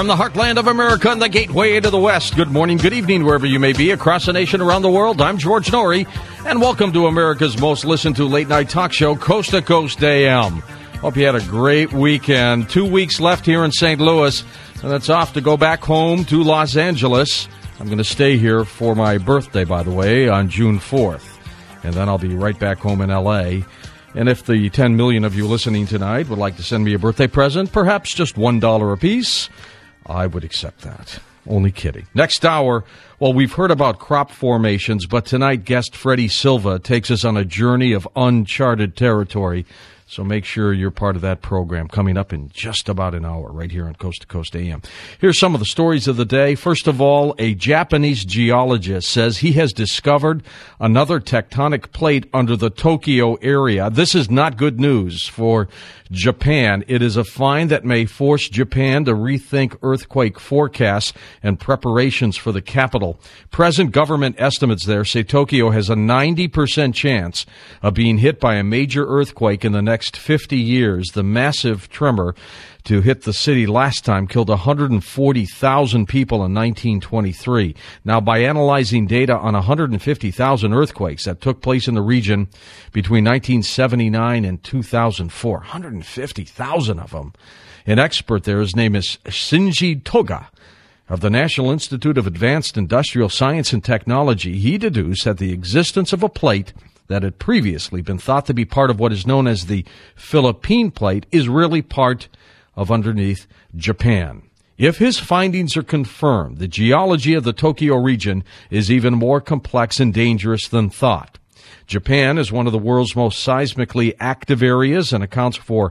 the heartland of America and the gateway to the West. Good morning, good evening, wherever you may be across the nation, around the world. I'm George Norrie, and welcome to America's most listened to late-night talk show, Coast to Coast AM. Hope you had a great weekend. 2 weeks left here in St. Louis, and it's off to go back home to Los Angeles. I'm going to stay here for my birthday, by the way, on June 4th, and then I'll be right back home in L.A., and if the 10 million of you listening tonight would like to send me a birthday present, perhaps just $1 apiece, I would accept that. Only kidding. Next hour, well, we've heard about crop formations, but tonight guest Freddie Silva takes us on a journey of uncharted territory. So make sure you're part of that program coming up in just about an hour right here on Coast to Coast AM. Here's some of the stories of the day. First of all, a Japanese geologist says he has discovered another tectonic plate under the Tokyo area. This is not good news for Japan. It is a find that may force Japan to rethink earthquake forecasts and preparations for the capital. Present government estimates there say Tokyo has a 90% chance of being hit by a major earthquake in the next 50 years. The massive tremor to hit the city last time killed 140,000 people in 1923. Now, by analyzing data on 150,000 earthquakes that took place in the region between 1979 and 2004, 150,000 of them, an expert there, his name is Shinji Toga, of the National Institute of Advanced Industrial Science and Technology, he deduced that the existence of a plate that had previously been thought to be part of what is known as the Philippine Plate is really part of underneath Japan. If his findings are confirmed, the geology of the Tokyo region is even more complex and dangerous than thought. Japan is one of the world's most seismically active areas and accounts for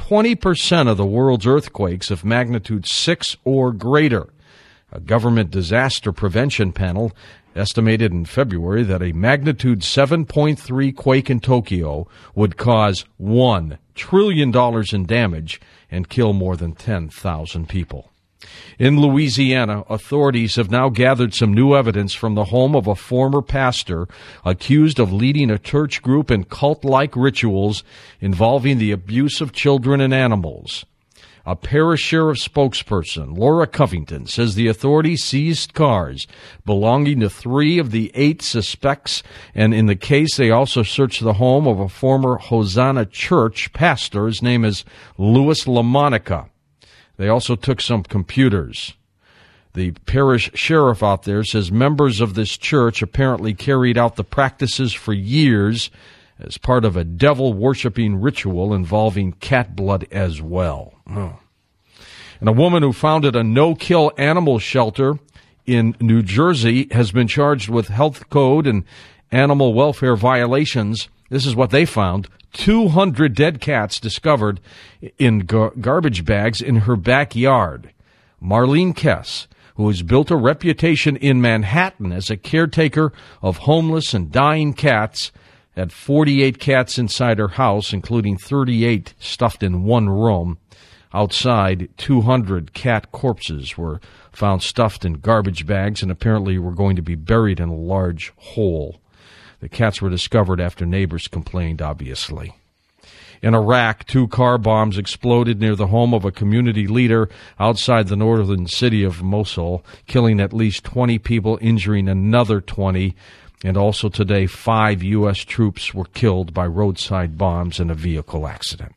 20% of the world's earthquakes of magnitude 6 or greater. A government disaster prevention panel estimated in February that a magnitude 7.3 quake in Tokyo would cause $1 trillion in damage and kill more than 10,000 people. In Louisiana, authorities have now gathered some new evidence from the home of a former pastor accused of leading a church group in cult-like rituals involving the abuse of children and animals. A parish sheriff spokesperson, Laura Covington, says the authorities seized cars belonging to 3 of the 8 suspects, and in the case they also searched the home of a former Hosanna Church pastor. His name is Louis LaMonica. They also took some computers. The parish sheriff out there says members of this church apparently carried out the practices for years as part of a devil-worshipping ritual involving cat blood as well. Oh. And a woman who founded a no-kill animal shelter in New Jersey has been charged with health code and animal welfare violations. This is what they found. 200 dead cats discovered in garbage bags in her backyard. Marlene Kess, who has built a reputation in Manhattan as a caretaker of homeless and dying cats, had 48 cats inside her house, including 38 stuffed in one room. Outside, 200 cat corpses were found stuffed in garbage bags and apparently were going to be buried in a large hole. The cats were discovered after neighbors complained, obviously. In Iraq, 2 car bombs exploded near the home of a community leader outside the northern city of Mosul, killing at least 20 people, injuring another 20. And also today, 5 U.S. troops were killed by roadside bombs in a vehicle accident.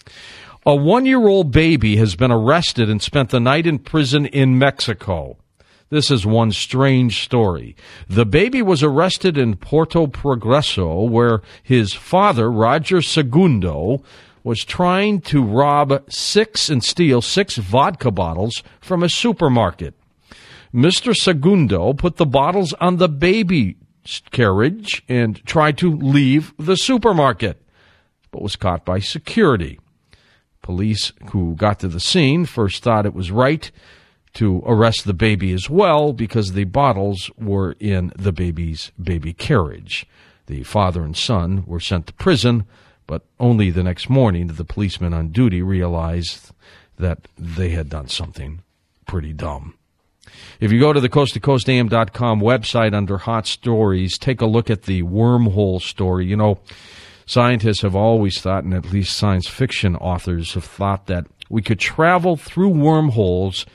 A 1-year-old baby has been arrested and spent the night in prison in Mexico. This is one strange story. The baby was arrested in Puerto Progreso, where his father, Roger Segundo, was trying to rob and steal 6 vodka bottles from a supermarket. Mr. Segundo put the bottles on the baby carriage and tried to leave the supermarket, but was caught by security. Police who got to the scene first thought it was right to arrest the baby as well because the bottles were in the baby's baby carriage. The father and son were sent to prison, but only the next morning did the policeman on duty realize that they had done something pretty dumb. If you go to the coasttocoastam.com website under Hot Stories, take a look at the wormhole story. You know, scientists have always thought, and at least science fiction authors have thought, that we could travel through wormholes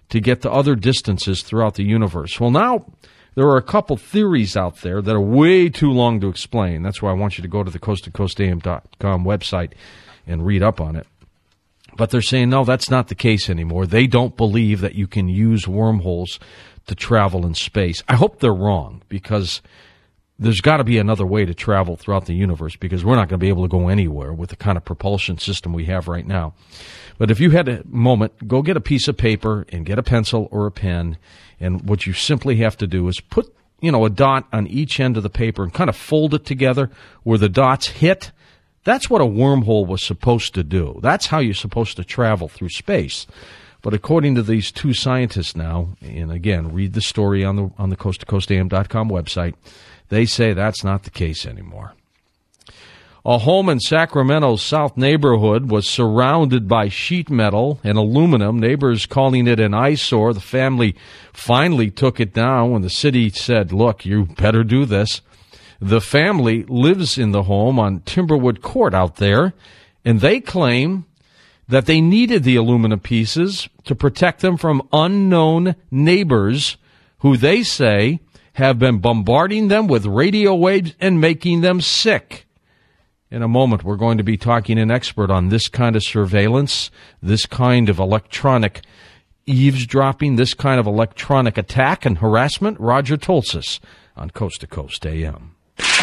to get to other distances throughout the universe. Well, now there are a couple theories out there that are way too long to explain. That's why I want you to go to the coasttocoastam.com website and read up on it. But they're saying, no, that's not the case anymore. They don't believe that you can use wormholes to travel in space. I hope they're wrong, because there's got to be another way to travel throughout the universe, because we're not going to be able to go anywhere with the kind of propulsion system we have right now. But if you had a moment, go get a piece of paper and get a pencil or a pen, and what you simply have to do is put, a dot on each end of the paper and kind of fold it together where the dots hit. That's what a wormhole was supposed to do. That's how you're supposed to travel through space. But according to these two scientists now, and again, read the story on the coasttocoastam.com website, they say that's not the case anymore. A home in Sacramento's South neighborhood was surrounded by sheet metal and aluminum, neighbors calling it an eyesore. The family finally took it down when the city said, look, you better do this. The family lives in the home on Timberwood Court out there, and they claim that they needed the aluminum pieces to protect them from unknown neighbors who they say have been bombarding them with radio waves and making them sick. In a moment, we're going to be talking to an expert on this kind of surveillance, this kind of electronic eavesdropping, this kind of electronic attack and harassment. Roger Tolsis on Coast to Coast AM.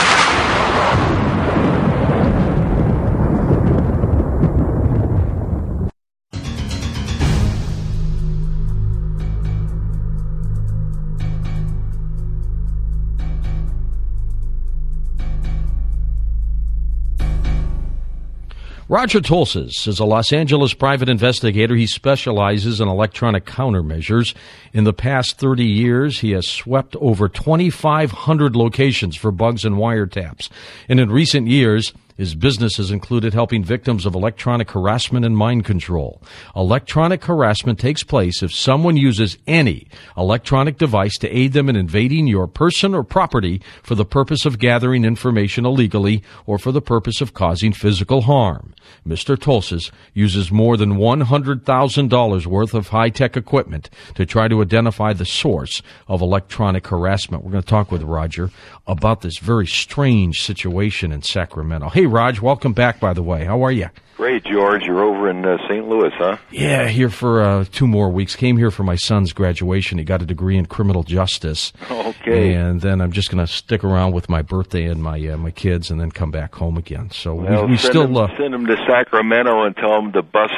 Roger Tolsis is a Los Angeles private investigator. He specializes in electronic countermeasures. In the past 30 years, he has swept over 2,500 locations for bugs and wiretaps. And in recent years, his business has included helping victims of electronic harassment and mind control. Electronic harassment takes place if someone uses any electronic device to aid them in invading your person or property for the purpose of gathering information illegally or for the purpose of causing physical harm. Mr. Tolsis uses more than $100,000 worth of high-tech equipment to try to identify the source of electronic harassment. We're going to talk with Roger about this very strange situation in Sacramento. Hey, Raj, welcome back, by the way. How are you? Great, George. You're over in St. Louis, huh? Yeah, here for 2 more weeks. Came here for my son's graduation. He got a degree in criminal justice. Okay. And then I'm just going to stick around with my birthday and my kids, and then come back home again. So we send them to Sacramento and tell them to bust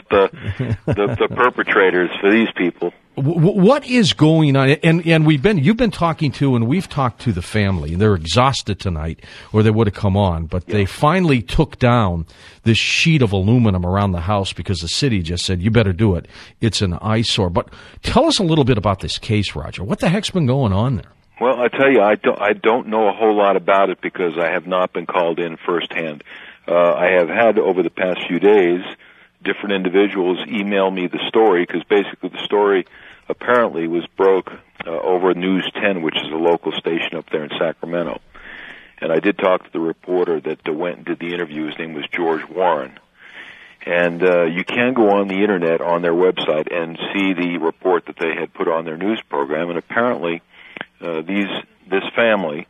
the perpetrators for these people. What is going on? And you've been talking to, and we've talked to the family. They're exhausted tonight, or they would have come on. But They finally took down this sheet of aluminum around the house because the city just said, you better do it. It's an eyesore. But tell us a little bit about this case, Roger. What the heck's been going on there? Well, I tell you, I don't know a whole lot about it because I have not been called in firsthand. I have had, over the past few days, different individuals email me the story, because basically the story apparently was broke over News 10, which is a local station up there in Sacramento. And I did talk to the reporter that went and did the interview. His name was George Warren. And you can go on the Internet, on their website, and see the report that they had put on their news program. And apparently this family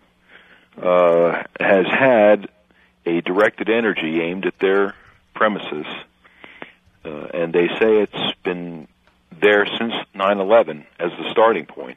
has had a directed energy aimed at their premises. And they say it's been there since 9/11 as the starting point,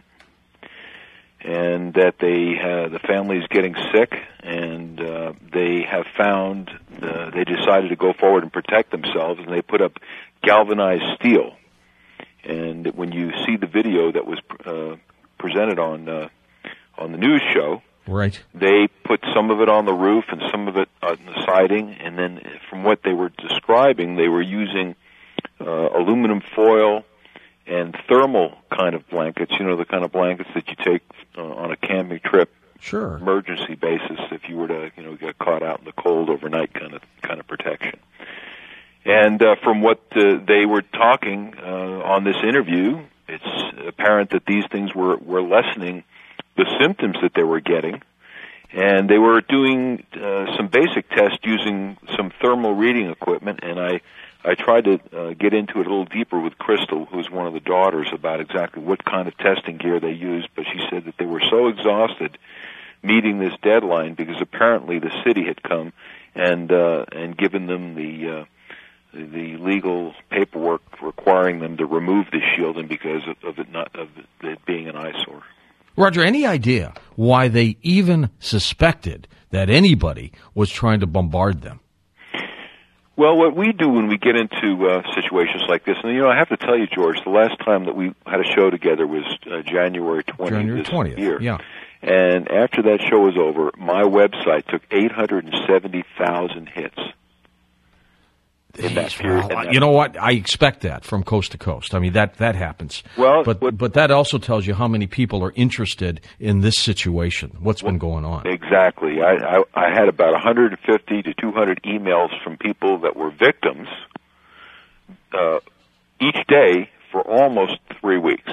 and that the family is getting sick, and they have found they decided to go forward and protect themselves, and they put up galvanized steel. And when you see the video that was presented on the news show, right, they put some of it on the roof and some of it on the siding, and then from what they were describing, they were using aluminum foil and thermal kind of blankets, the kind of blankets that you take on a camping trip, sure, emergency basis if you were to, get caught out in the cold overnight kind of protection. And from what they were talking on this interview, it's apparent that these things were lessening the symptoms that they were getting, And they were doing some basic tests using some thermal reading equipment, and I tried to get into it a little deeper with Crystal, who's one of the daughters, about exactly what kind of testing gear they used, but she said that they were so exhausted meeting this deadline because apparently the city had come and given them the legal paperwork requiring them to remove the shielding because of it being an eyesore. Roger, any idea why they even suspected that anybody was trying to bombard them? Well, what we do when we get into situations like this, and I have to tell you, George, the last time that we had a show together was January 20th this year. Yeah. And after that show was over, my website took 870,000 hits. In that period. You know what? I expect that from coast to coast. I mean, that happens. Well, but that also tells you how many people are interested in this situation, what's been going on. Exactly. I had about 150 to 200 emails from people that were victims each day for almost 3 weeks.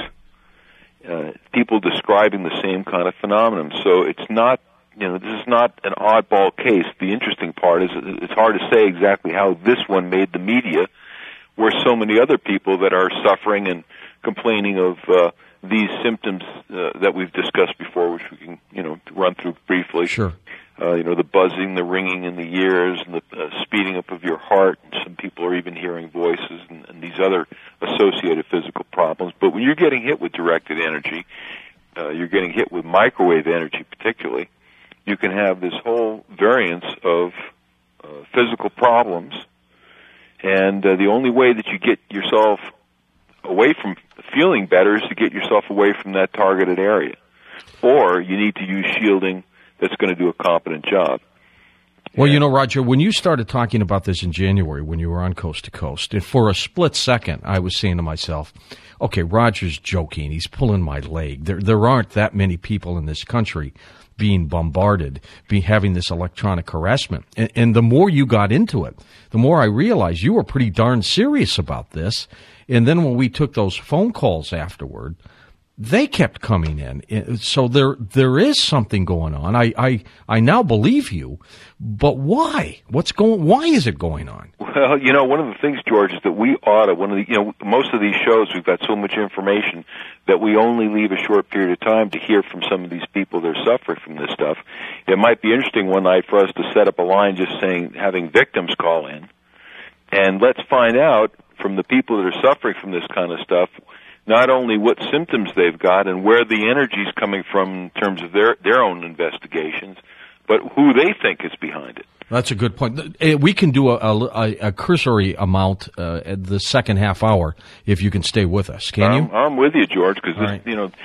People describing the same kind of phenomenon. So it's not, this is not an oddball case. The interesting part is it's hard to say exactly how this one made the media, where so many other people that are suffering and complaining of these symptoms that we've discussed before, which we can, run through briefly. Sure. The buzzing, the ringing in the ears, and the speeding up of your heart. And some people are even hearing voices and these other associated physical problems. But when you're getting hit with directed energy, you're getting hit with microwave energy particularly, you can have this whole variance of physical problems. And the only way that you get yourself away from feeling better is to get yourself away from that targeted area. Or you need to use shielding that's going to do a competent job. Well, Roger, when you started talking about this in January, when you were on Coast to Coast, and for a split second, I was saying to myself, okay, Roger's joking. He's pulling my leg. There aren't that many people in this country being bombarded, having this electronic harassment. And the more you got into it, the more I realized you were pretty darn serious about this. And then when we took those phone calls afterward, they kept coming in. So there is something going on. I now believe you, but why? Why is it going on? Well, one of the things, George, is that we ought to, most of these shows, we've got so much information that we only leave a short period of time to hear from some of these people that are suffering from this stuff. It might be interesting one night for us to set up a line just having victims call in, and let's find out from the people that are suffering from this kind of stuff, not only what symptoms they've got and where the energy is coming from in terms of their own investigations, but who they think is behind it. That's a good point. We can do a cursory amount at the second half hour if you can stay with us. Can you? I'm with you, George, because right.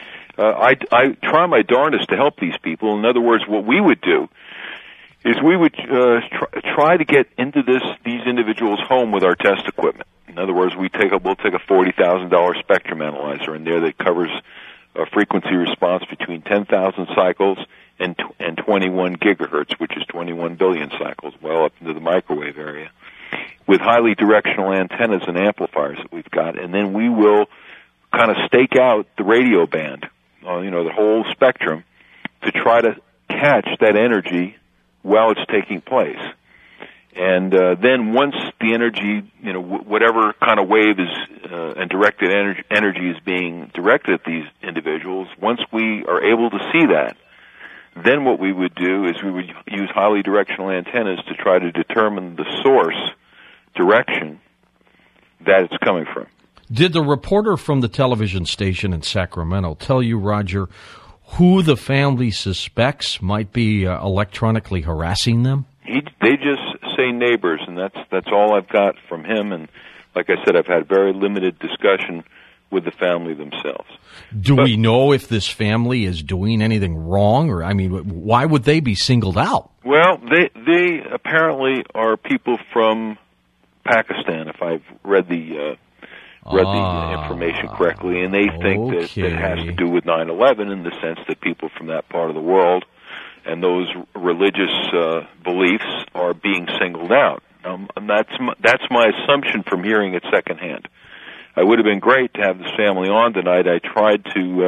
I try my darndest to help these people. In other words, what we would do is we would try to get into these individuals' home with our test equipment. In other words, we'll take a $40,000 spectrum analyzer in there that covers a frequency response between 10,000 cycles and 21 gigahertz, which is 21 billion cycles, well up into the microwave area, with highly directional antennas and amplifiers that we've got, and then we will kind of stake out the radio band, the whole spectrum, to try to catch that energy while it's taking place. And then once the energy, whatever kind of wave is and directed energy is being directed at these individuals, once we are able to see that, then what we would do is we would use highly directional antennas to try to determine the source direction that it's coming from. Did the reporter from the television station in Sacramento tell you, Roger, who the family suspects might be electronically harassing them? They just say neighbors, and that's all I've got from him. And like I said, I've had very limited discussion with the family themselves. Do we know if this family is doing anything wrong, or why would they be singled out? Well, they apparently are people from Pakistan, if I've read the information correctly, and they think that it has to do with 9/11 in the sense that people from that part of the world and those religious beliefs are being singled out. And that's my assumption from hearing it secondhand. It would have been great to have this family on tonight. I tried to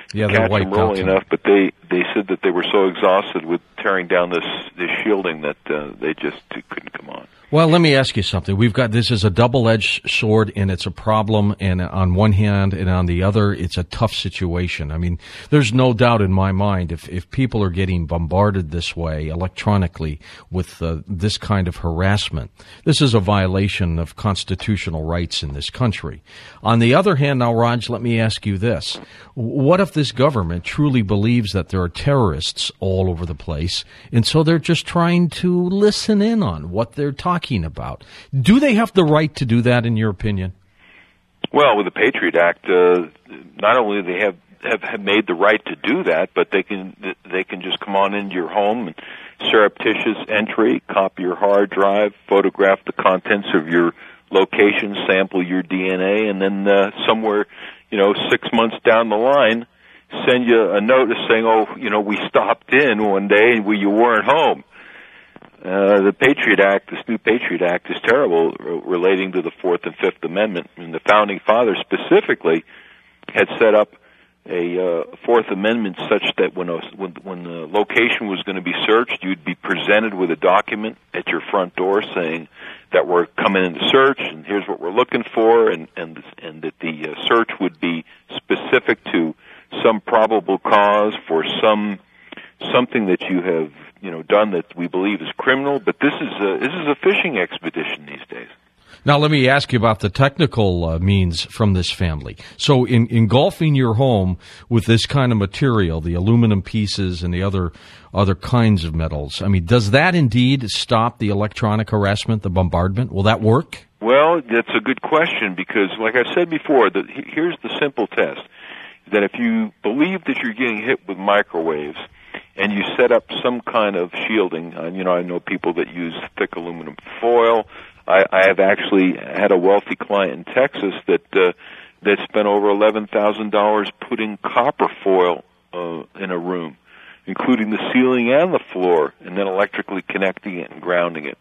Yeah, catch them early enough, but they said that they were so exhausted with tearing down this shielding that they just couldn't come on. Well, let me ask you something. We've got this is a double-edged sword, and it's a problem. And on one hand, and on the other, it's a tough situation. I mean, there's no doubt in my mind if people are getting bombarded this way electronically with this kind of harassment, this is a violation of constitutional rights in this country. On the other hand, now, Raj, let me ask you this: what if this government truly believes that there are terrorists all over the place, and so they're just trying to listen in on what they're talking about? Do they have the right to do that, in your opinion? Well, with the Patriot Act, not only do they have made the right to do that, but they can just come on into your home and surreptitious entry, copy your hard drive, photograph the contents of your location, sample your DNA, and then somewhere, 6 months down the line, send you a notice saying, we stopped in one day and you weren't home. The Patriot Act, this new Patriot Act, is terrible relating to the Fourth and Fifth Amendment. And the Founding Fathers specifically had set up a Fourth Amendment such that when the location was going to be searched, you'd be presented with a document at your front door saying that we're coming in to search, and here's what we're looking for, and that the search would be specific to some probable cause for something that you have done that we believe is criminal. But this is a fishing expedition these days. Now, let me ask you about the technical means from this family. So engulfing your home with this kind of material, the aluminum pieces and the other kinds of metals, I mean, does that indeed stop the electronic harassment, the bombardment? Will that work? Well, that's a good question because, like I said before, here's the simple test, that if you believe that you're getting hit with microwaves and you set up some kind of shielding, I know people that use thick aluminum foil. I have actually had a wealthy client in Texas that spent over $11,000 putting copper foil in a room, including the ceiling and the floor, and then electrically connecting it and grounding it.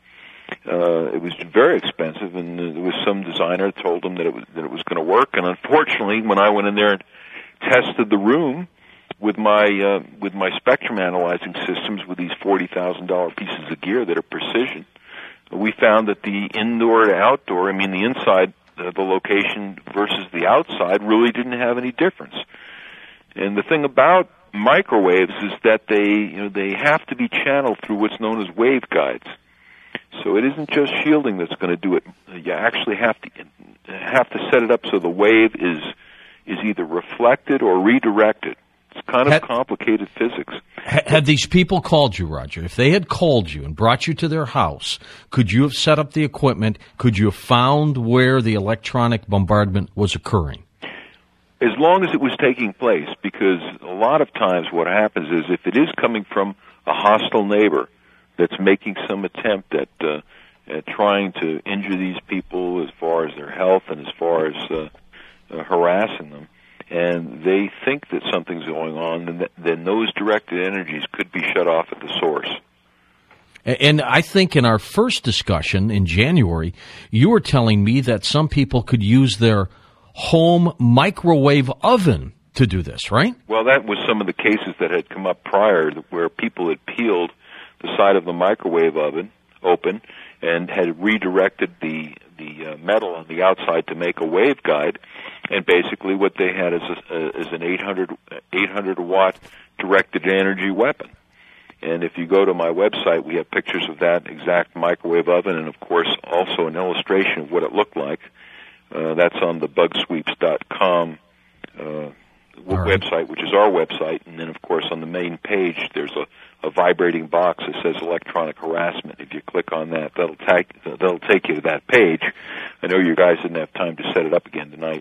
It was very expensive, and there was some designer that told them that it was going to work. And unfortunately, when I went in there and tested the room with my spectrum analyzing systems with these $40,000 pieces of gear that are precision, we found that the indoor to outdoor, the inside, the location versus the outside, really didn't have any difference. And the thing about microwaves is that they have to be channeled through what's known as waveguides. So it isn't just shielding that's going to do it. You actually have to set it up so the wave is either reflected or redirected. It's kind of complicated physics. Had these people called you, Roger? If they had called you and brought you to their house, could you have set up the equipment? Could you have found where the electronic bombardment was occurring? As long as it was taking place, because a lot of times what happens is if it is coming from a hostile neighbor that's making some attempt at trying to injure these people as far as their health and as far as harassing them, and they think that something's going on, then those directed energies could be shut off at the source. And I think in our first discussion in January, you were telling me that some people could use their home microwave oven to do this, right? Well, that was some of the cases that had come up prior, where people had peeled the side of the microwave oven open and had redirected the metal on the outside to make a waveguide, and basically what they had is an 800 watt directed energy weapon. And if you go to my website, we have pictures of that exact microwave oven, and of course also an illustration of what it looked like. That's on the bugsweeps.com website, which is our website, and then of course on the main page there's a vibrating box that says electronic harassment. If you click on that, that'll take you to that page. I know you guys didn't have time to set it up again tonight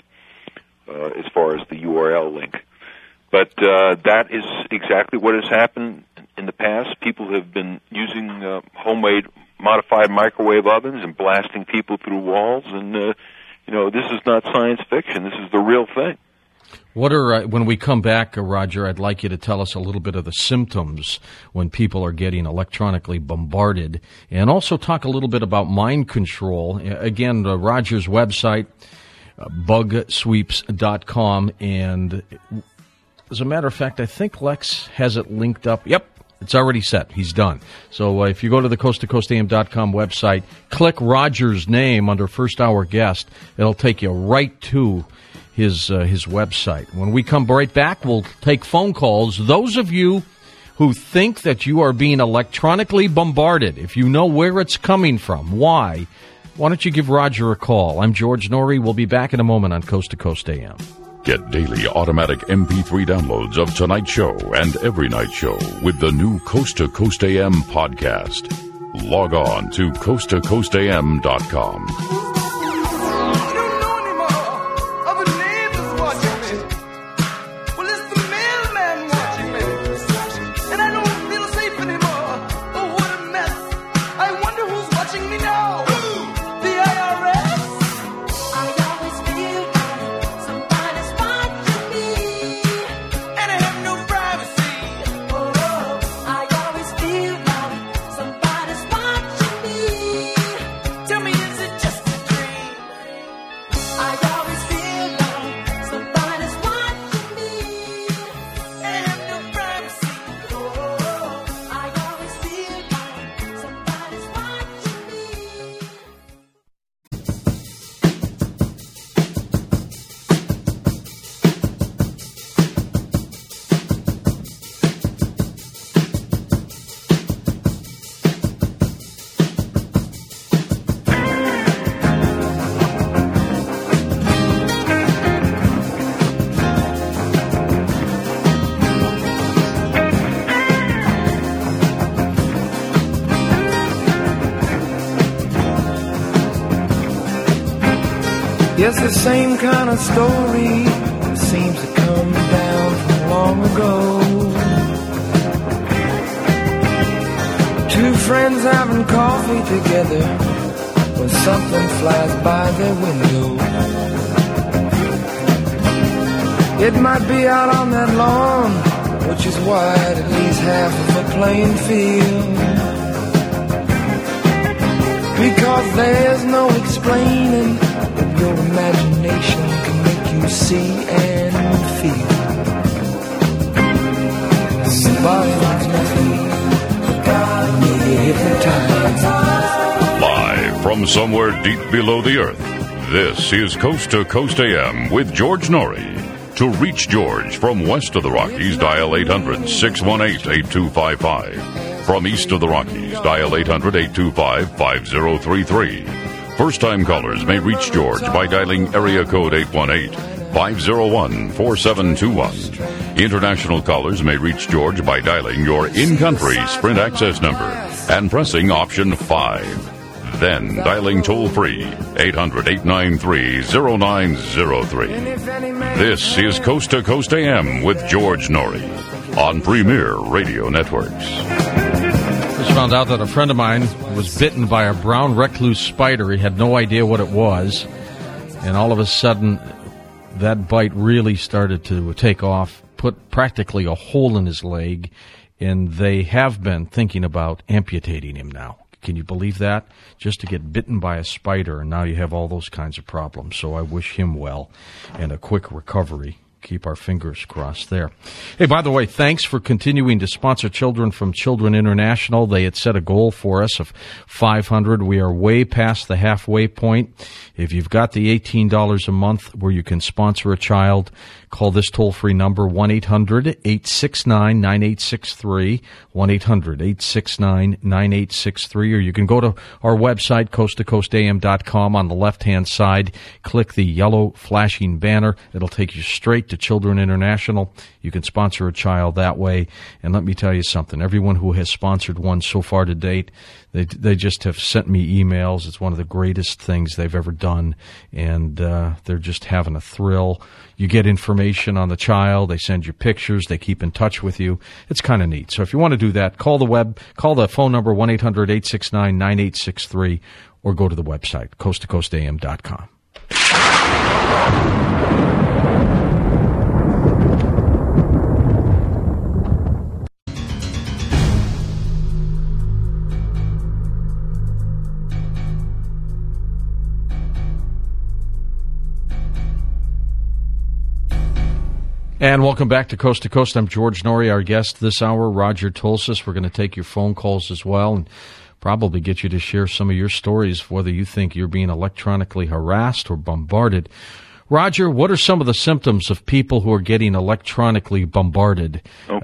as far as the URL link. But that is exactly what has happened in the past. People have been using homemade modified microwave ovens and blasting people through walls, and this is not science fiction. This is the real thing. What are when we come back, Roger, I'd like you to tell us a little bit of the symptoms when people are getting electronically bombarded, and also talk a little bit about mind control. Again, Roger's website, bugsweeps.com, and As a matter of fact, I think Lex has it linked up. Yep, it's already set. He's done. So if you go to the coasttocoastam.com website, click Roger's name under First Hour Guest, it'll take you right to his website. When we come right back, we'll take phone calls. Those of you who think that you are being electronically bombarded, if you know where it's coming from, why don't you give Roger a call? I'm George Norrie. We'll be back in a moment on Coast to Coast AM. Get daily automatic MP3 downloads of tonight's show and every night show with the new Coast to Coast AM podcast. Log on to coasttocoastam.com. Yes, the same kind of story seems to come down from long ago. Two friends having coffee together when something flies by their window. It might be out on that lawn, which is wide, at least half of a playing field. Because there's no explaining what your imagination can make you see and feel. Somebody's nothing, maybe hypnotized. Live from somewhere deep below the earth, this is Coast to Coast AM with George Norrie. To reach George from west of the Rockies, dial 800-618-8255. From east of the Rockies, dial 800-825-5033. First-time callers may reach George by dialing area code 818-501-4721. International callers may reach George by dialing your in-country Sprint access number and pressing option 5. Then dialing toll-free 800-893-0903. This is Coast to Coast AM with George Norrie on Premier Radio Networks. Just found out that a friend of mine was bitten by a brown recluse spider. He had no idea what it was. And all of a sudden, that bite really started to take off, put practically a hole in his leg. And they have been thinking about amputating him now. Can you believe that? Just to get bitten by a spider, and now you have all those kinds of problems. So I wish him well and a quick recovery. Keep our fingers crossed there. Hey, by the way, thanks for continuing to sponsor children from Children International. They had set a goal for us of 500. We are way past the halfway point. If you've got the $18 a month where you can sponsor a child, call this toll-free number, 1-800-869-9863, 1-800-869-9863, or you can go to our website, coasttocoastam.com. On the left-hand side, click the yellow flashing banner. It'll take you straight to Children International. You can sponsor a child that way. And let me tell you something. Everyone who has sponsored one so far to date, they just have sent me emails. It's one of the greatest things they've ever done, and they're just having a thrill. You get information on the child. They send you pictures. They keep in touch with you. It's kind of neat. So if you want to do that, call the phone number 1-800-869-9863, or go to the website, coasttocoastam.com. And welcome back to Coast. I'm George Norrie. Our guest this hour, Roger Tulsis. We're going to take your phone calls as well and probably get you to share some of your stories, whether you think you're being electronically harassed or bombarded. Roger, what are some of the symptoms of people who are getting electronically bombarded?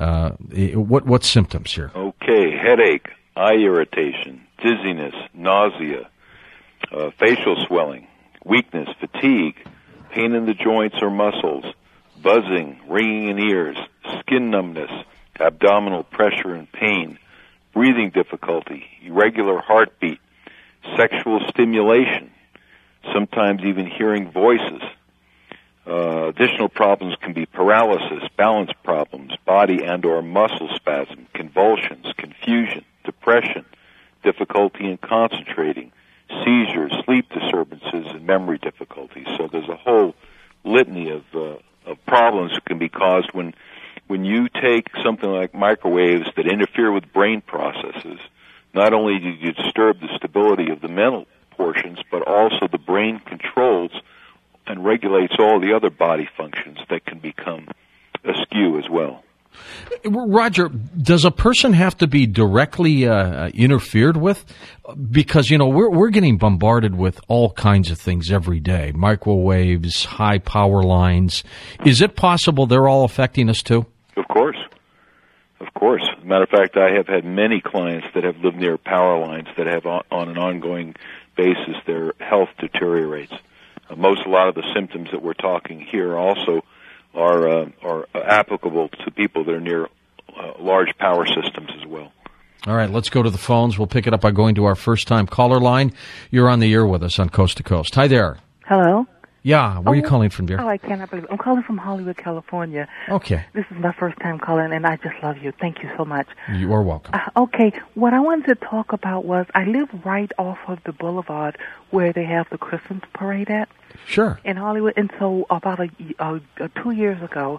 What symptoms here? Okay, headache, eye irritation, dizziness, nausea, facial swelling, weakness, fatigue, pain in the joints or muscles, buzzing, ringing in ears, skin numbness, abdominal pressure and pain, breathing difficulty, irregular heartbeat, sexual stimulation, sometimes even hearing voices. Additional problems can be paralysis, balance problems, body and or muscle spasm, convulsions, confusion, depression, difficulty in concentrating, seizures, sleep disturbances, and memory difficulties. So there's a whole litany of problems that can be caused when you take something like microwaves that interfere with brain processes. Not only do you disturb the stability of the mental portions, but also the brain controls and regulates all the other body functions that can become askew as well. Roger, does a person have to be directly interfered with? Because, you know, we're getting bombarded with all kinds of things every day. Microwaves, high power lines. Is it possible they're all affecting us too? Of course. Of course. As a matter of fact, I have had many clients that have lived near power lines that have on an ongoing basis their health deteriorates. A lot of the symptoms that we're talking here also are applicable to people that are near large power systems as well. All right, let's go to the phones. We'll pick it up by going to our first-time caller line. You're on the air with us on Coast to Coast. Hi there. Hello? Yeah, where are you calling from, dear? Oh, I cannot believe it. I'm calling from Hollywood, California. Okay. This is my first time calling, and I just love you. Thank you so much. You are welcome. Okay, what I wanted to talk about was I live right off of the boulevard where they have the Christmas parade at. Sure. In Hollywood, and so about 2 years ago,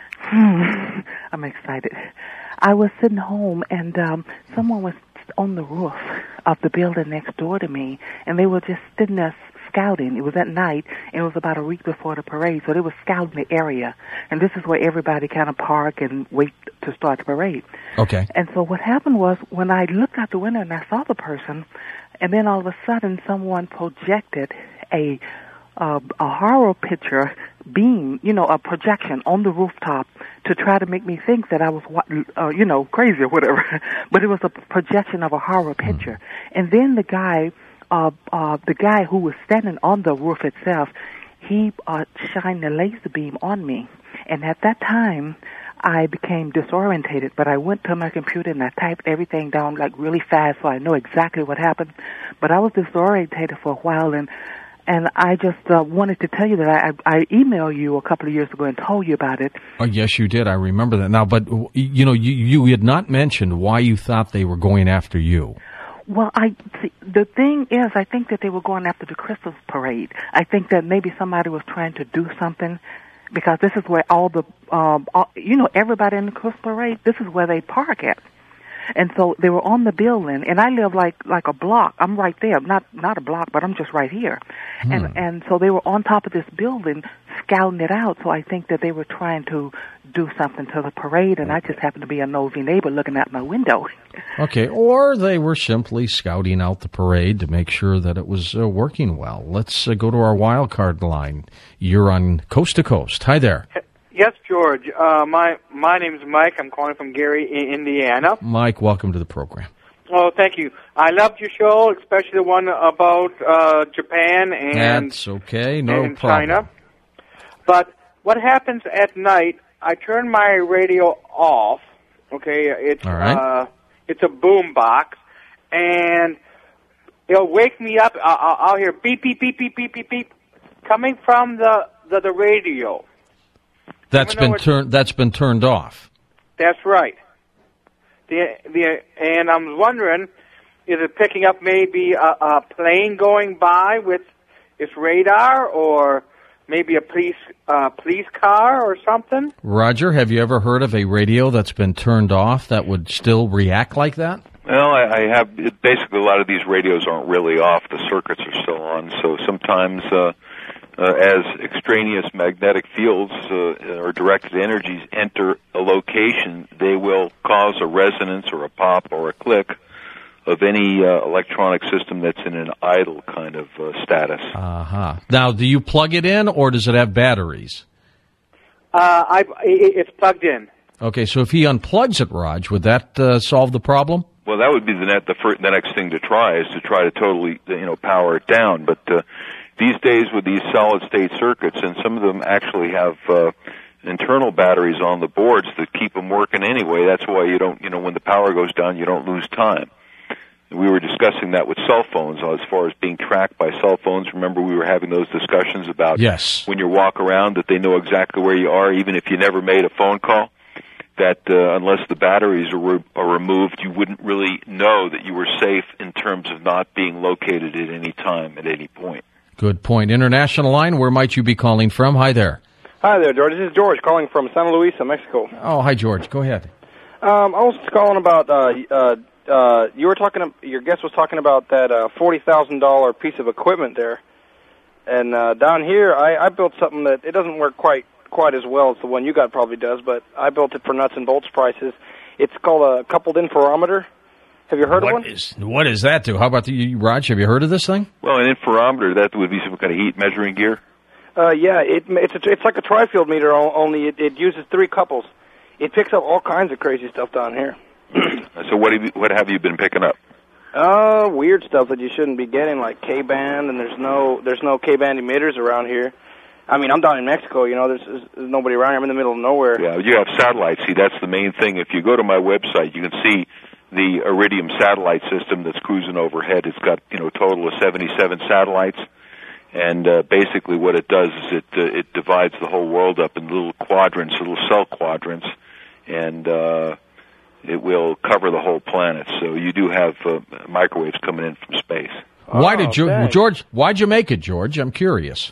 I'm excited. I was sitting home, and someone was on the roof of the building next door to me, and they were just sitting there scouting. It was at night, and it was about a week before the parade, so they were scouting the area. And this is where everybody kind of park and wait to start the parade. Okay. And so what happened was, when I looked out the window and I saw the person, and then all of a sudden someone projected a horror picture beam, a projection on the rooftop to try to make me think that I was, crazy or whatever. But it was a projection of a horror picture. And then the guy who was standing on the roof itself, he shined the laser beam on me. And at that time, I became disorientated, but I went to my computer and I typed everything down like really fast so I know exactly what happened. But I was disorientated for a while, and I just wanted to tell you that I emailed you a couple of years ago and told you about it. Oh, yes, you did. I remember that now. But, you had not mentioned why you thought they were going after you. Well, the thing is, I think that they were going after the Christmas parade. I think that maybe somebody was trying to do something, because this is where all the, everybody in the Christmas parade, this is where they park at. And so they were on the building, and I live like a block. I'm right there, not a block, but I'm just right here. And so they were on top of this building, scouting it out. So I think that they were trying to do something to the parade, and I just happened to be a nosy neighbor looking out my window. Okay, or they were simply scouting out the parade to make sure that it was working well. Let's go to our wild card line. You're on Coast to Coast. Hi there. Yes, George. My name is Mike. I'm calling from Gary, Indiana. Mike, welcome to the program. Oh, thank you. I loved your show, especially the one about Japan and That's okay, no and problem. China. But what happens at night? I turn my radio off. Okay, it's all right. It's a boom box, and it'll wake me up. I'll hear beep beep beep beep beep beep beep coming from the radio. That's been turned off. That's right. And I'm wondering, is it picking up maybe a plane going by with its radar, or maybe a police car or something? Roger, have you ever heard of a radio that's been turned off that would still react like that? Well, I have. Basically, a lot of these radios aren't really off. The circuits are still on, so sometimes as extraneous magnetic fields or directed energies enter a location, they will cause a resonance or a pop or a click of any electronic system that's in an idle kind of status. Uh-huh. Now, do you plug it in, or does it have batteries? It's plugged in. Okay, so if he unplugs it, Raj, would that solve the problem? Well, that would be the next thing to try, is to try to totally, power it down. But these days with these solid-state circuits, and some of them actually have internal batteries on the boards that keep them working anyway. That's why you don't, when the power goes down, you don't lose time. We were discussing that with cell phones as far as being tracked by cell phones. Remember, we were having those discussions about when you walk around that they know exactly where you are, even if you never made a phone call, that unless the batteries are removed, you wouldn't really know that you were safe in terms of not being located at any time, at any point. Good point. International line, where might you be calling from? Hi there. Hi there, George. This is George calling from Santa Luisa, Mexico. Oh, hi, George. Go ahead. I was calling about, you were talking, your guest was talking about that $40,000 piece of equipment there. And down here, I built something that, it doesn't work quite as well as the one you got probably does, but I built it for nuts and bolts prices. It's called a coupled interferometer. Have you heard of one? What does that do? How about you, Raj? Have you heard of this thing? Well, an interferometer, that would be some kind of heat measuring gear? Yeah, it's like a tri-field meter, only it uses 3 couples. It picks up all kinds of crazy stuff down here. So what have you been picking up? Weird stuff that you shouldn't be getting, like K-band, and there's no K-band emitters around here. I mean, I'm down in Mexico, there's nobody around here. I'm in the middle of nowhere. Yeah, you have satellites. See, that's the main thing. If you go to my website, you can see the Iridium satellite system that's cruising overhead. It's got, a total of 77 satellites. And basically what it does is it divides the whole world up in little quadrants, little cell quadrants, and it will cover the whole planet. So you do have microwaves coming in from space. Why did George? Why'd you make it, George? I'm curious.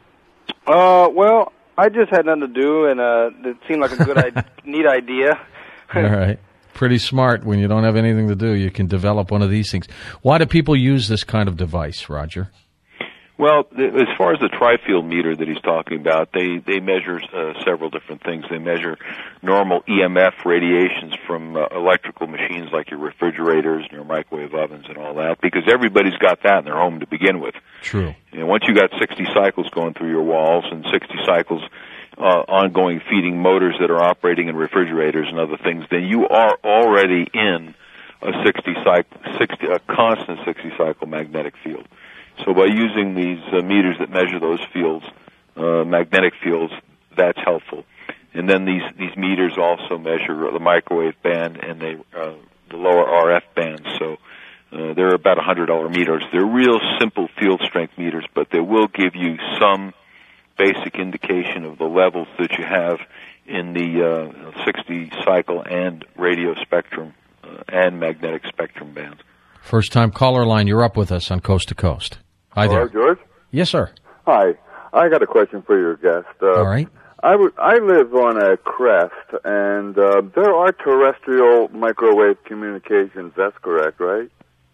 Well, I just had nothing to do, and it seemed like a good, neat idea. All right. Pretty smart. When you don't have anything to do, you can develop one of these things. Why do people use this kind of device, Roger? Well, as far as the tri-field meter that he's talking about, they measure several different things. They measure normal EMF radiations from electrical machines like your refrigerators and your microwave ovens and all that, because everybody's got that in their home to begin with. True. Once you got 60 cycles going through your walls and 60 cycles ongoing feeding motors that are operating in refrigerators and other things, then you are already in a constant 60 cycle magnetic field. So by using these meters that measure those fields, magnetic fields, that's helpful. And then these meters also measure the microwave band and the lower RF bands. So they're about $100 meters. They're real simple field strength meters, but they will give you some basic indication of the levels that you have in the 60 cycle and radio spectrum and magnetic spectrum bands. First time caller line, you're up with us on Coast to Coast. Hi there. Hello, George? Yes, sir. Hi. I got a question for your guest. All right. I live on a crest, and there are terrestrial microwave communications. That's correct, right?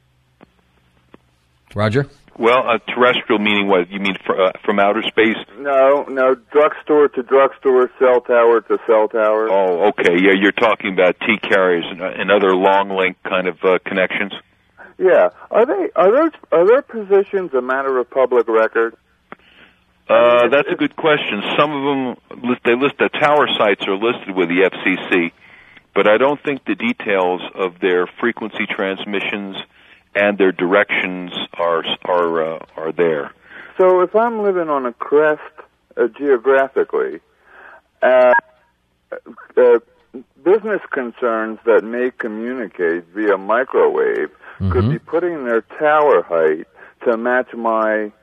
Roger? Well, terrestrial meaning what? You mean from outer space? No, drugstore to drugstore, cell tower to cell tower. Oh, okay. Yeah, you're talking about T-carriers and other long link kind of connections? Yeah. Are their positions a matter of public record? That's a good question. Some of them, the tower sites are listed with the FCC, but I don't think the details of their frequency transmissions and their directions are there. So if I'm living on a crest geographically, business concerns that may communicate via microwave could be putting their tower height to match my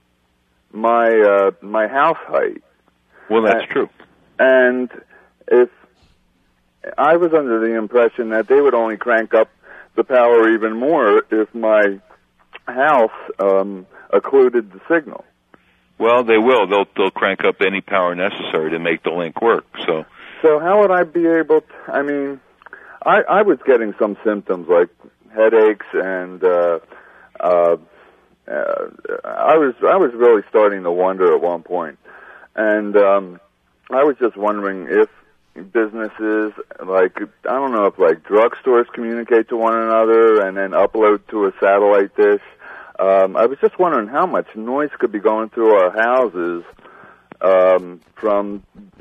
house height. Well, that's true. And if I was under the impression that they would only crank up the power even more if my house occluded the signal. Well, they will. They'll crank up any power necessary to make the link work. So how would I be able to? I mean, I was getting some symptoms like headaches and I was really starting to wonder at one point, and I was just wondering if businesses, like, I don't know if like drugstores communicate to one another and then upload to a satellite dish. I was just wondering how much noise could be going through our houses from,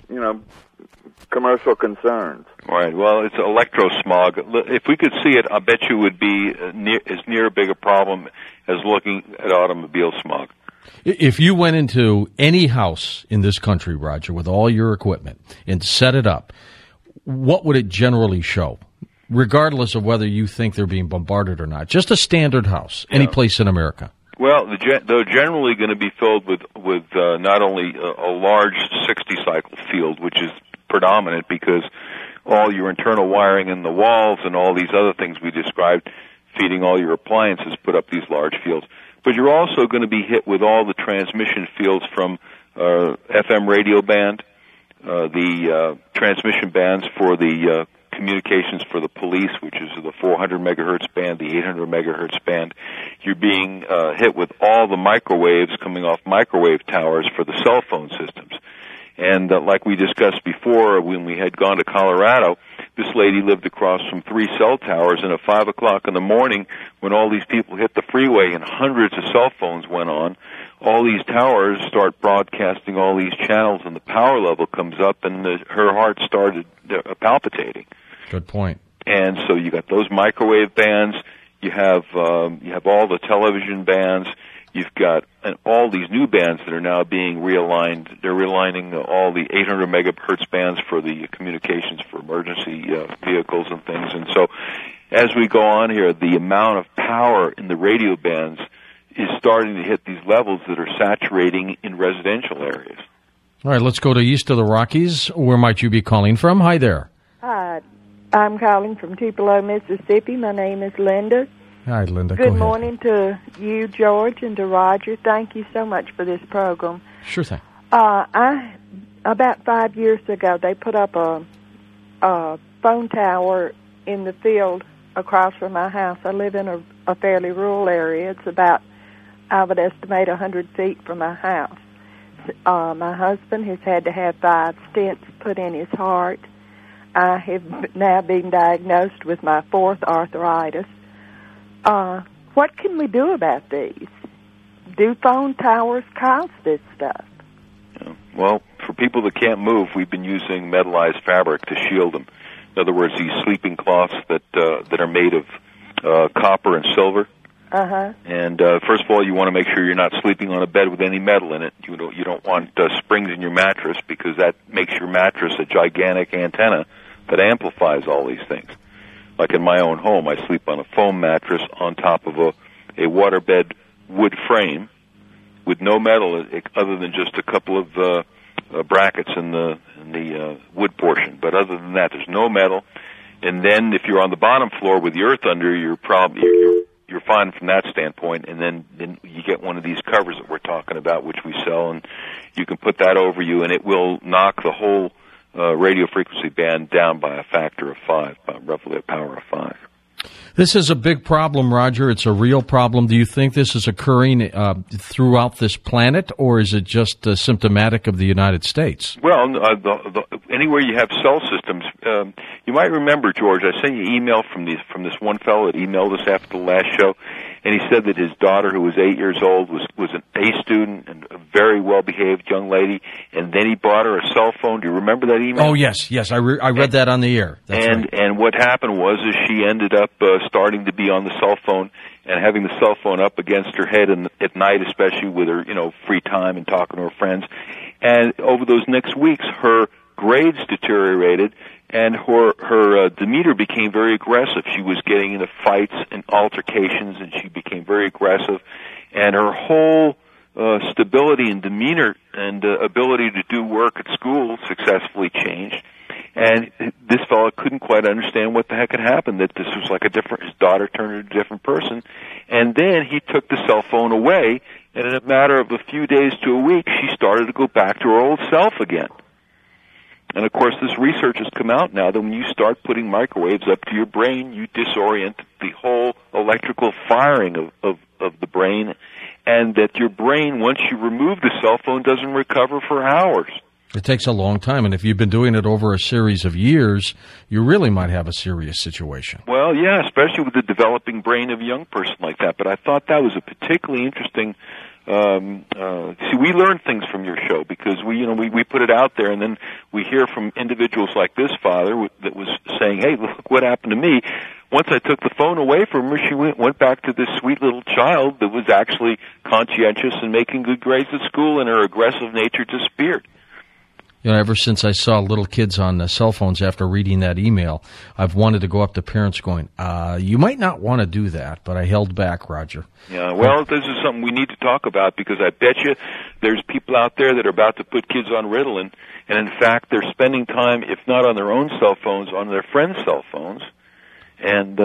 commercial concerns. Right. Well, it's electrosmog. If we could see it, I bet you would be as near a big a problem as looking at automobile smog. If you went into any house in this country, Roger, with all your equipment and set it up, what would it generally show, regardless of whether you think they're being bombarded or not? Just a standard house, any place in America. Well, they're generally going to be filled with not only a large 60-cycle field, which is predominant because all your internal wiring in the walls and all these other things we described, feeding all your appliances, put up these large fields. But you're also going to be hit with all the transmission fields from FM radio band, the transmission bands for the communications for the police, which is the 400 megahertz band, the 800 megahertz band. You're being hit with all the microwaves coming off microwave towers for the cell phone systems. And like we discussed before, when we had gone to Colorado, this lady lived across from 3 cell towers, and at 5 o'clock in the morning, when all these people hit the freeway and hundreds of cell phones went on, all these towers start broadcasting all these channels, and the power level comes up, and her heart started palpitating. Good point. And so you got those microwave bands, you have all the television bands, you've got all these new bands that are now being realigned. They're realigning all the 800 megahertz bands for the communications for emergency vehicles and things. And so as we go on here, the amount of power in the radio bands is starting to hit these levels that are saturating in residential areas. All right, let's go to east of the Rockies. Where might you be calling from? Hi there. Hi, I'm calling from Tupelo, Mississippi. My name is Linda. Hi, Linda. Good morning to you, George, and to Roger. Thank you so much for this program. Sure thing. About 5 years ago, they put up a phone tower in the field across from my house. I live in a fairly rural area. It's about, I would estimate, 100 feet from my house. My husband has had to have 5 stents put in his heart. I have now been diagnosed with my 4th arthritis. What can we do about these? Do phone towers cause this stuff? Well, for people that can't move, we've been using metallized fabric to shield them. In other words, these sleeping cloths that are made of copper and silver. Uh-huh. And first of all, you want to make sure you're not sleeping on a bed with any metal in it. You don't want springs in your mattress, because that makes your mattress a gigantic antenna that amplifies all these things. Like in my own home, I sleep on a foam mattress on top of a waterbed wood frame with no metal other than just a couple of brackets in the wood portion. But other than that, there's no metal. And then if you're on the bottom floor with the earth under, you're fine from that standpoint. And then you get one of these covers that we're talking about, which we sell, and you can put that over you, and it will knock the whole radio frequency band down by a factor of 5, by roughly a power of 5. This is a big problem, Roger. It's a real problem. Do you think this is occurring throughout this planet, or is it just symptomatic of the United States? Well, anywhere you have cell systems, you might remember, George, I sent you an email from this one fellow that emailed us after the last show, and he said that his daughter, who was 8 years old, was an A student and a very well-behaved young lady, and then he bought her a cell phone. Do you remember that email? Oh, yes. I read that on the air. That's right. And what happened was she ended up starting to be on the cell phone and having the cell phone up against her head at night, especially with her, free time and talking to her friends. And over those next weeks, her grades deteriorated, and her demeanor became very aggressive. She was getting into fights and altercations, and she became very aggressive. And her whole stability and demeanor and ability to do work at school successfully changed. And this fellow couldn't quite understand what the heck had happened, that this was like his daughter turned into a different person. And then he took the cell phone away, and in a matter of a few days to a week, she started to go back to her old self again. And, of course, this research has come out now that when you start putting microwaves up to your brain, you disorient the whole electrical firing of the brain, and that your brain, once you remove the cell phone, doesn't recover for hours. It takes a long time, and if you've been doing it over a series of years, you really might have a serious situation. Well, yeah, especially with the developing brain of a young person like that. But I thought that was a particularly interesting. See, we learn things from your show because we put it out there, and then we hear from individuals like this father that was saying, "Hey, look what happened to me." Once I took the phone away from her, she went back to this sweet little child that was actually conscientious and making good grades at school, and her aggressive nature disappeared. You know, ever since I saw little kids on cell phones after reading that email, I've wanted to go up to parents going, you might not want to do that, but I held back, Roger. Yeah, well, this is something we need to talk about because I bet you there's people out there that are about to put kids on Ritalin, and in fact they're spending time, if not on their own cell phones, on their friends' cell phones. And,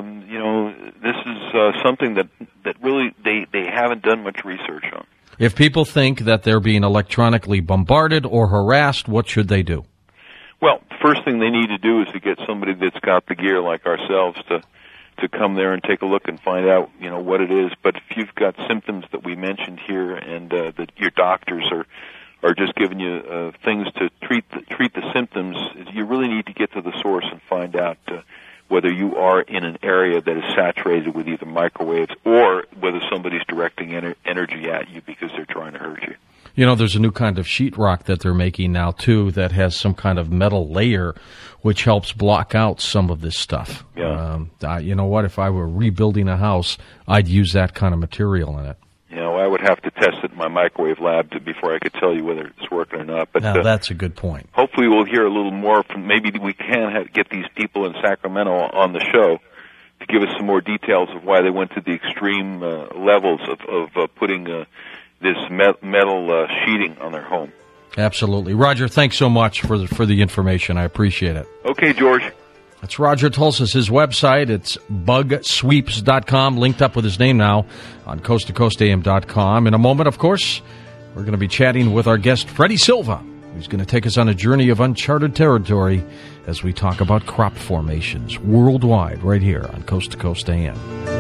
this is something that really they haven't done much research on. If people think that they're being electronically bombarded or harassed, what should they do? Well, the first thing they need to do is to get somebody that's got the gear like ourselves to come there and take a look and find out, what it is. But if you've got symptoms that we mentioned here and that your doctors are just giving you things to treat the symptoms, you really need to get to the source and find out whether you are in an area that is saturated with either microwaves or whether somebody's directing energy at you because they're trying to hurt you. You know, there's a new kind of sheetrock that they're making now, too, that has some kind of metal layer which helps block out some of this stuff. Yeah. You know what? If I were rebuilding a house, I'd use that kind of material in it. I would have to test it in my microwave lab before I could tell you whether it's working or not. But now, that's a good point. Hopefully we'll hear a little more from, maybe we can get these people in Sacramento on the show to give us some more details of why they went to the extreme levels of putting this metal sheeting on their home. Absolutely. Roger, thanks so much for the information. I appreciate it. Okay, George. That's Roger Tulsis. His website, it's bugsweeps.com, linked up with his name now on coasttocoastam.com. In a moment, of course, we're going to be chatting with our guest, Freddie Silva, who's going to take us on a journey of uncharted territory as we talk about crop formations worldwide right here on Coast to Coast AM.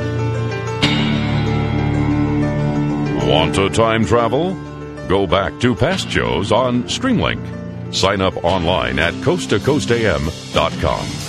Want to time travel? Go back to past shows on Streamlink. Sign up online at coasttocoastam.com.